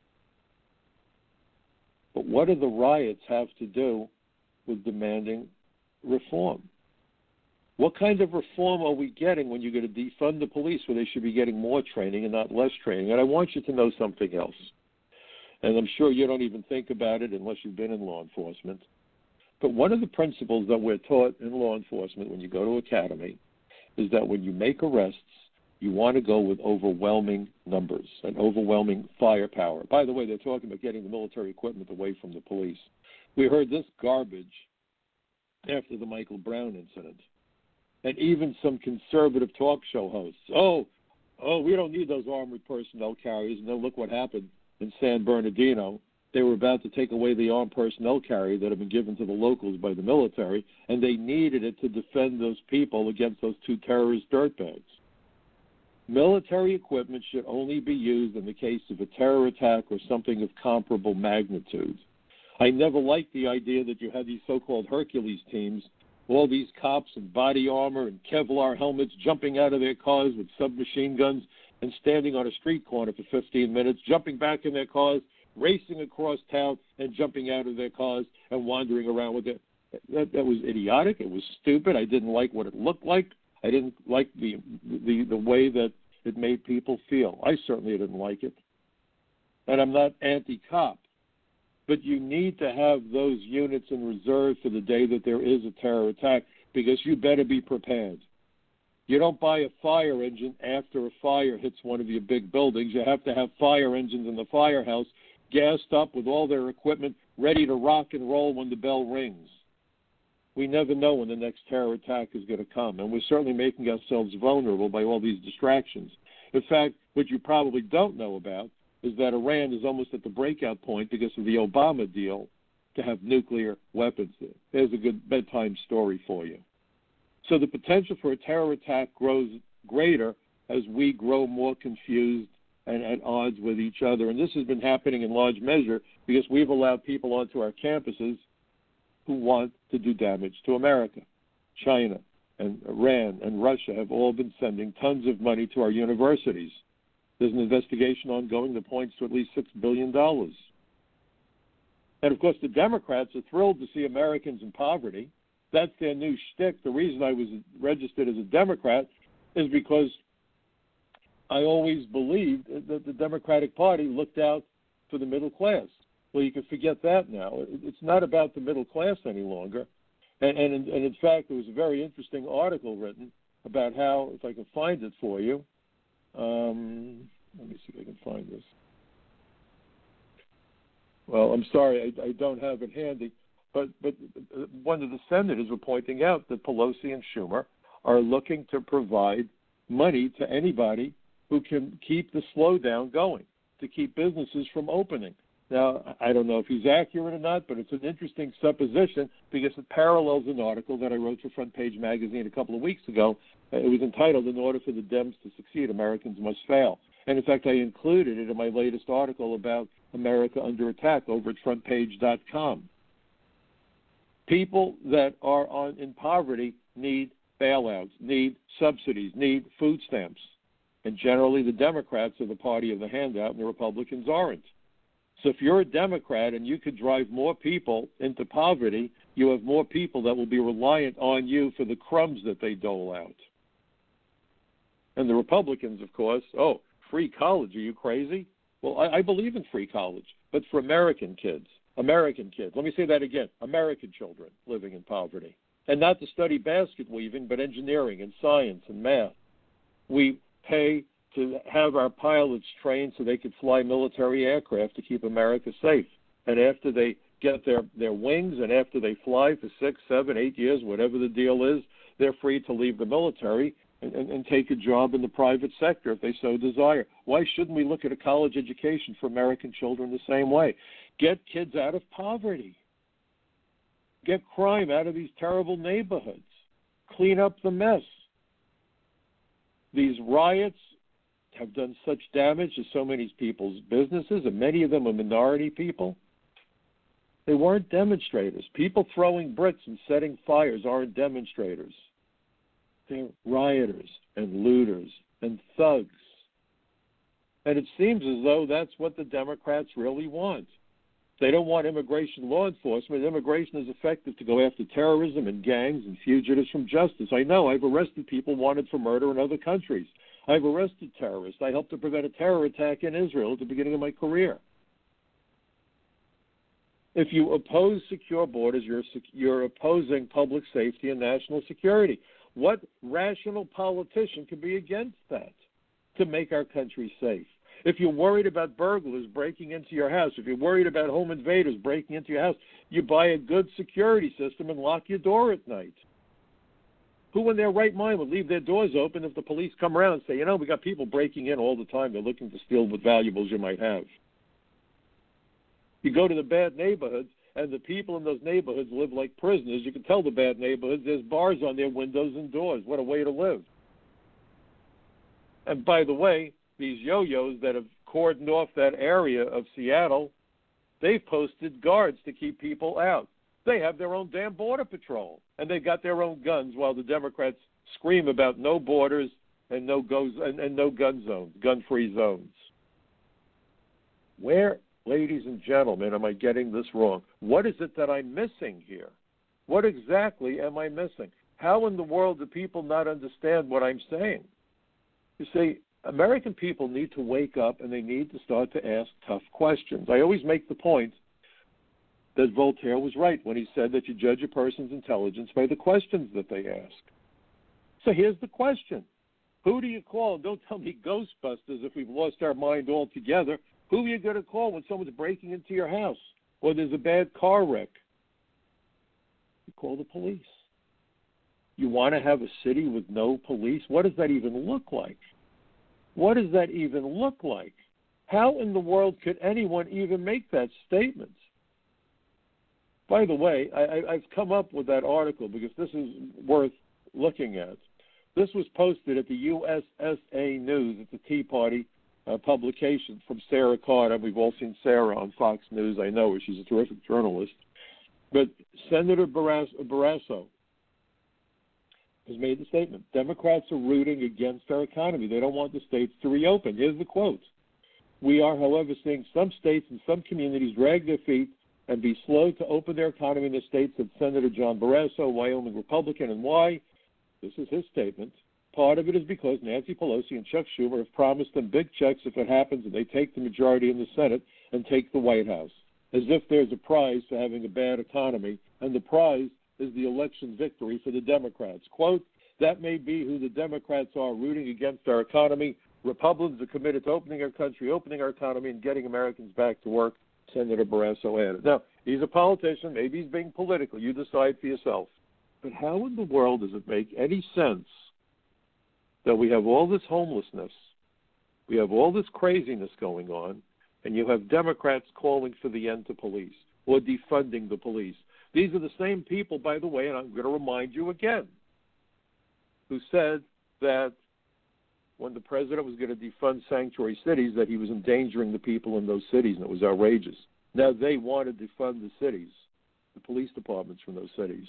But what do the riots have to do with demanding reform? What kind of reform are we getting when you're going to defund the police where they should be getting more training and not less training? And I want you to know something else. And I'm sure you don't even think about it unless you've been in law enforcement. But one of the principles that we're taught in law enforcement when you go to academy is that when you make arrests, you want to go with overwhelming numbers and overwhelming firepower. By the way, they're talking about getting the military equipment away from the police. We heard this garbage after the Michael Brown incident. And even some conservative talk show hosts, oh, oh, we don't need those armored personnel carriers. And then look what happened in San Bernardino. They were about to take away the armed personnel carrier that had been given to the locals by the military, and they needed it to defend those people against those two terrorist dirtbags. Military equipment should only be used in the case of a terror attack or something of comparable magnitude. I never liked the idea that you had these so-called Hercules teams, all these cops in body armor and Kevlar helmets jumping out of their cars with submachine guns and standing on a street corner for fifteen minutes, jumping back in their cars, racing across town and jumping out of their cars and wandering around with it. That, that was idiotic. It was stupid. I didn't like what it looked like. I didn't like the the the way that it made people feel. I certainly didn't like it. And I'm not anti-cop. But you need to have those units in reserve for the day that there is a terror attack, because you better be prepared. You don't buy a fire engine after a fire hits one of your big buildings. You have to have fire engines in the firehouse gassed up with all their equipment ready to rock and roll when the bell rings. We never know when the next terror attack is going to come, and we're certainly making ourselves vulnerable by all these distractions. In fact, what you probably don't know about is that Iran is almost at the breakout point because of the Obama deal to have nuclear weapons. There's a good bedtime story for you. So the potential for a terror attack grows greater as we grow more confused and at odds with each other. And this has been happening in large measure because we've allowed people onto our campuses who want to do damage to America. China and Iran and Russia have all been sending tons of money to our universities. There's an investigation ongoing that points to at least six billion dollars. And, of course, the Democrats are thrilled to see Americans in poverty. That's their new shtick. The reason I was registered as a Democrat is because I always believed that the Democratic Party looked out for the middle class. Well, you can forget that now. It's not about the middle class any longer. And, and, and in fact, there was a very interesting article written about how, if I can find it for you, um, let me see if I can find this. Well, I'm sorry, I, I don't have it handy. But, but one of the senators were pointing out that Pelosi and Schumer are looking to provide money to anybody who can keep the slowdown going, to keep businesses from opening. Now, I don't know if he's accurate or not, but it's an interesting supposition because it parallels an article that I wrote for Front Page Magazine a couple of weeks ago. It was entitled, "In Order for the Dems to Succeed, Americans Must Fail." And, in fact, I included it in my latest article about America under attack over at front page dot com. People that are on, in poverty need bailouts, need subsidies, need food stamps. And generally the Democrats are the party of the handout and the Republicans aren't. So if you're a Democrat and you could drive more people into poverty, you have more people that will be reliant on you for the crumbs that they dole out. And the Republicans, of course, oh, free college, are you crazy? Well, I, I believe in free college, but for American kids. American kids. Let me say that again. American children living in poverty. And not to study basket weaving, but engineering and science and math. We pay to have our pilots trained so they could fly military aircraft to keep America safe. And after they get their, their wings and after they fly for six, seven, eight years, whatever the deal is, they're free to leave the military and, and, and take a job in the private sector if they so desire. Why shouldn't we look at a college education for American children the same way? Get kids out of poverty. Get crime out of these terrible neighborhoods. Clean up the mess. These riots have done such damage to so many people's businesses, and many of them are minority people. They weren't demonstrators. People throwing bricks and setting fires aren't demonstrators. They're rioters and looters and thugs. And it seems as though that's what the Democrats really want. They don't want immigration law enforcement. Immigration is effective to go after terrorism and gangs and fugitives from justice. I know. I've arrested people wanted for murder in other countries. I've arrested terrorists. I helped to prevent a terror attack in Israel at the beginning of my career. If you oppose secure borders, you're, you're opposing public safety and national security. What rational politician could be against that to make our country safe? If you're worried about burglars breaking into your house, if you're worried about home invaders breaking into your house, you buy a good security system and lock your door at night. Who in their right mind would leave their doors open if the police come around and say, you know, we got people breaking in all the time. They're looking to steal what valuables you might have. You go to the bad neighborhoods, and the people in those neighborhoods live like prisoners. You can tell the bad neighborhoods, there's bars on their windows and doors. What a way to live. And by the way, these yo-yos that have cordoned off that area of Seattle, they've posted guards to keep people out. They have their own damn border patrol, and they've got their own guns while the Democrats scream about no borders and no goes and, and no gun zones, gun-free zones. Where, ladies and gentlemen, am I getting this wrong? What is it that I'm missing here? What exactly am I missing? How in the world do people not understand what I'm saying? You see, American people need to wake up and they need to start to ask tough questions. I always make the point that Voltaire was right when he said that you judge a person's intelligence by the questions that they ask. So here's the question. Who do you call? Don't tell me Ghostbusters if we've lost our mind altogether. Who are you going to call when someone's breaking into your house or there's a bad car wreck? You call the police. You want to have a city with no police? What does that even look like? What does that even look like? How in the world could anyone even make that statement? By the way, I, I've come up with that article because this is worth looking at. This was posted at the U S S A News. It's a Tea Party uh, publication from Sarah Carter. We've all seen Sarah on Fox News. I know her. She's a terrific journalist. But Senator Barrasso has made the statement. Democrats are rooting against our economy. They don't want the states to reopen. Here's the quote. We are, however, seeing some states and some communities drag their feet and be slow to open their economy in the states, said Senator John Barrasso, Wyoming Republican. And why? This is his statement. Part of it is because Nancy Pelosi and Chuck Schumer have promised them big checks if it happens and they take the majority in the Senate and take the White House, as if there's a prize for having a bad economy, and the prize is the election victory for the Democrats. Quote, that may be who the Democrats are rooting against our economy. Republicans are committed to opening our country, opening our economy, and getting Americans back to work, Senator Barrasso added. Now, he's a politician. Maybe he's being political. You decide for yourself. But how in the world does it make any sense that we have all this homelessness, we have all this craziness going on, and you have Democrats calling for the end to police or defunding the police? These are the same people, by the way, and I'm going to remind you again, who said that when the president was going to defund sanctuary cities, that he was endangering the people in those cities, and it was outrageous. Now they want to defund the cities, the police departments from those cities.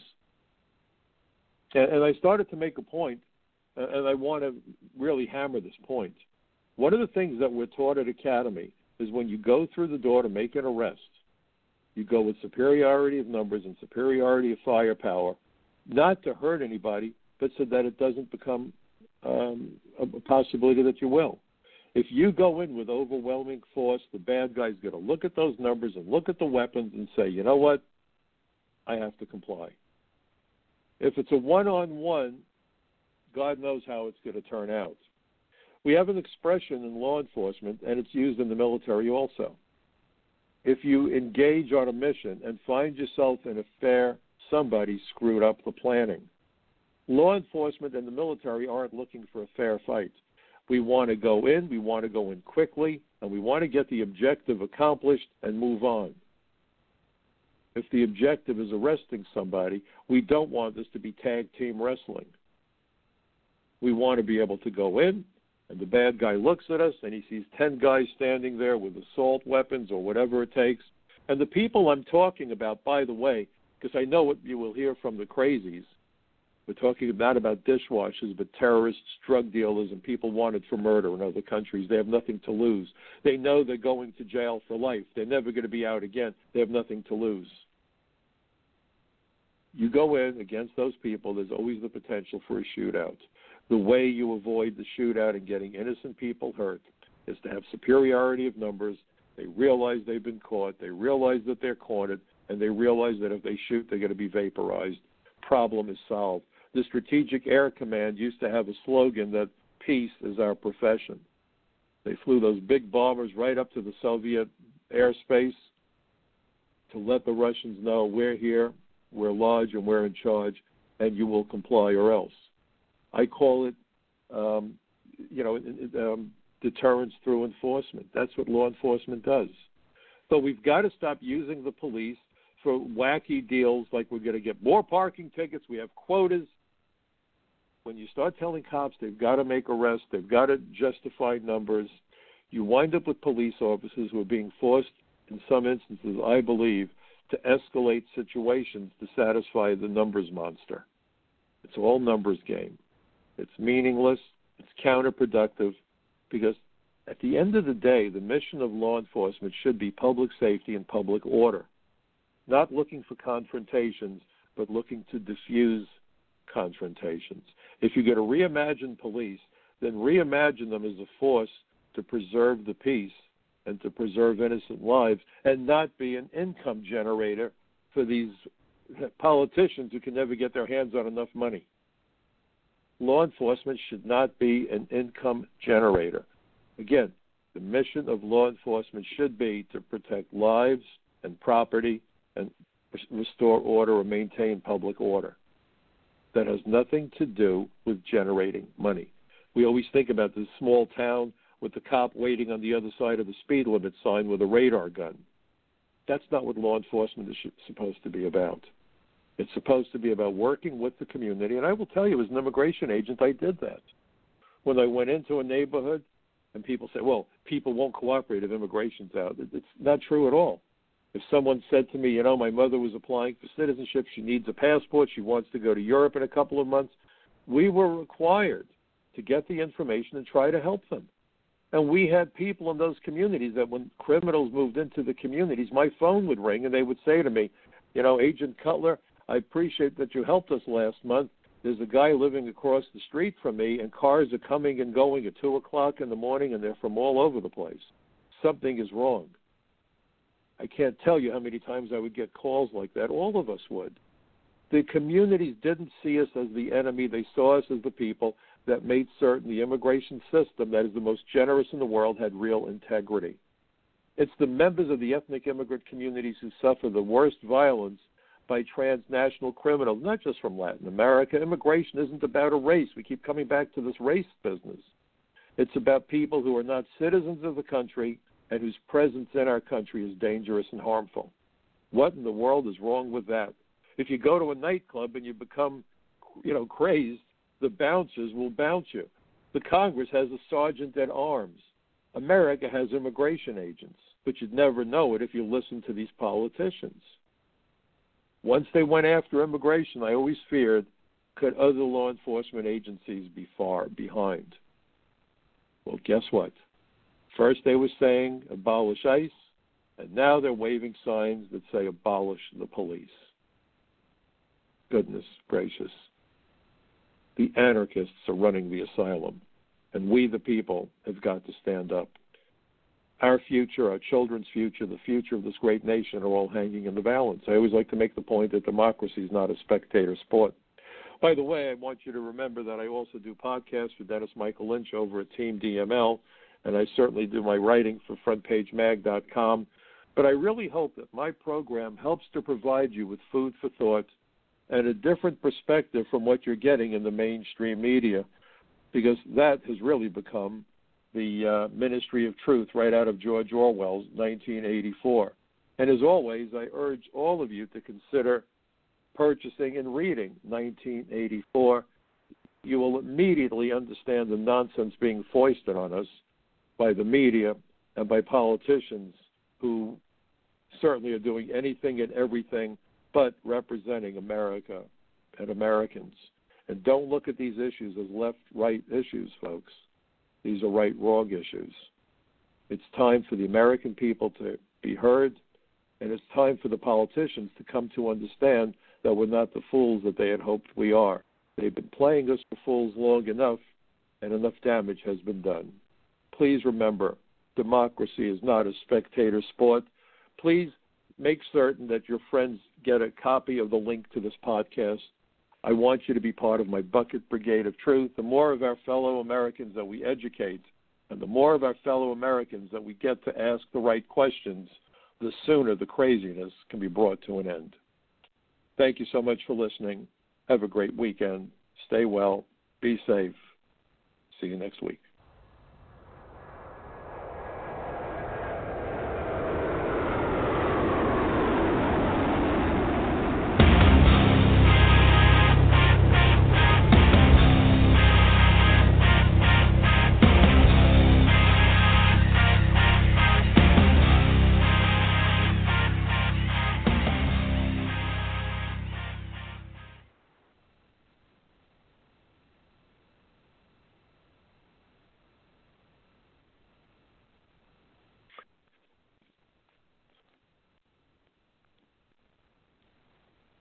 And, and I started to make a point, and I want to really hammer this point. One of the things that we're taught at Academy is when you go through the door to make an arrest, you go with superiority of numbers and superiority of firepower, not to hurt anybody, but so that it doesn't become um, a possibility that you will. If you go in with overwhelming force, the bad guy's going to look at those numbers and look at the weapons and say, you know what, I have to comply. If it's a one-on-one, God knows how it's going to turn out. We have an expression in law enforcement, and it's used in the military also. If you engage on a mission and find yourself in a fair, somebody screwed up the planning. Law enforcement and the military aren't looking for a fair fight. We want to go in, we want to go in quickly, and we want to get the objective accomplished and move on. If the objective is arresting somebody, we don't want this to be tag team wrestling. We want to be able to go in, and the bad guy looks at us, and he sees ten guys standing there with assault weapons or whatever it takes. And the people I'm talking about, by the way, because I know what you will hear from the crazies, we're talking not about dishwashers, but terrorists, drug dealers, and people wanted for murder in other countries. They have nothing to lose. They know they're going to jail for life. They're never going to be out again. They have nothing to lose. You go in against those people, there's always the potential for a shootout. The way you avoid the shootout and getting innocent people hurt is to have superiority of numbers. They realize they've been caught. They realize that they're cornered, and they realize that if they shoot, they're going to be vaporized. Problem is solved. The Strategic Air Command used to have a slogan that peace is our profession. They flew those big bombers right up to the Soviet airspace to let the Russians know we're here, we're large, and we're in charge, and you will comply or else. I call it, um, you know, um, deterrence through enforcement. That's what law enforcement does. So we've got to stop using the police for wacky deals like we're going to get more parking tickets, we have quotas. When you start telling cops they've got to make arrests, they've got to justify numbers, you wind up with police officers who are being forced, in some instances, I believe, to escalate situations to satisfy the numbers monster. It's all numbers game. It's meaningless. It's counterproductive because at the end of the day, the mission of law enforcement should be public safety and public order, not looking for confrontations, but looking to diffuse confrontations. If you're going to reimagine police, then reimagine them as a force to preserve the peace and to preserve innocent lives and not be an income generator for these politicians who can never get their hands on enough money. Law enforcement should not be an income generator. Again, the mission of law enforcement should be to protect lives and property and restore order or maintain public order. That has nothing to do with generating money. We always think about this small town with the cop waiting on the other side of the speed limit sign with a radar gun. That's not what law enforcement is supposed to be about. It's supposed to be about working with the community. And I will tell you, as an immigration agent, I did that. When I went into a neighborhood and people say, well, people won't cooperate if immigration's out. It's not true at all. If someone said to me, you know, my mother was applying for citizenship, she needs a passport, she wants to go to Europe in a couple of months, we were required to get the information and try to help them. And we had people in those communities that when criminals moved into the communities, my phone would ring and they would say to me, you know, Agent Cutler, I appreciate that you helped us last month. There's a guy living across the street from me, and cars are coming and going at two o'clock in the morning, and they're from all over the place. Something is wrong. I can't tell you how many times I would get calls like that. All of us would. The communities didn't see us as the enemy. They saw us as the people that made certain the immigration system that is the most generous in the world had real integrity. It's the members of the ethnic immigrant communities who suffer the worst violence by transnational criminals, not just from Latin America. Immigration isn't about a race. We keep coming back to this race business. It's about people who are not citizens of the country and whose presence in our country is dangerous and harmful. What in the world is wrong with that? If you go to a nightclub and you become, you know, crazed, the bouncers will bounce you. The Congress has a sergeant at arms. America has immigration agents, but you'd never know it if you listen to these politicians. Once they went after immigration, I always feared, could other law enforcement agencies be far behind? Well, guess what? First they were saying abolish ICE, and now they're waving signs that say abolish the police. Goodness gracious. The anarchists are running the asylum, and we, the people, have got to stand up. Our future, our children's future, the future of this great nation are all hanging in the balance. I always like to make the point that democracy is not a spectator sport. By the way, I want you to remember that I also do podcasts for Dennis Michael Lynch over at Team D M L, and I certainly do my writing for front page mag dot com. But I really hope that my program helps to provide you with food for thought and a different perspective from what you're getting in the mainstream media, because that has really become the uh, ministry of truth right out of George Orwell's nineteen eighty-four. And as always, I urge all of you to consider purchasing and reading nineteen eighty-four. You will immediately understand the nonsense being foisted on us by the media and by politicians who certainly are doing anything and everything but representing America and Americans. And don't look at these issues as left-right issues, folks. These are right-wrong issues. It's time for the American people to be heard, and it's time for the politicians to come to understand that we're not the fools that they had hoped we are. They've been playing us for fools long enough, and enough damage has been done. Please remember, democracy is not a spectator sport. Please make certain that your friends get a copy of the link to this podcast. I want you to be part of my bucket brigade of truth. The more of our fellow Americans that we educate, and the more of our fellow Americans that we get to ask the right questions, the sooner the craziness can be brought to an end. Thank you so much for listening. Have a great weekend. Stay well. Be safe. See you next week.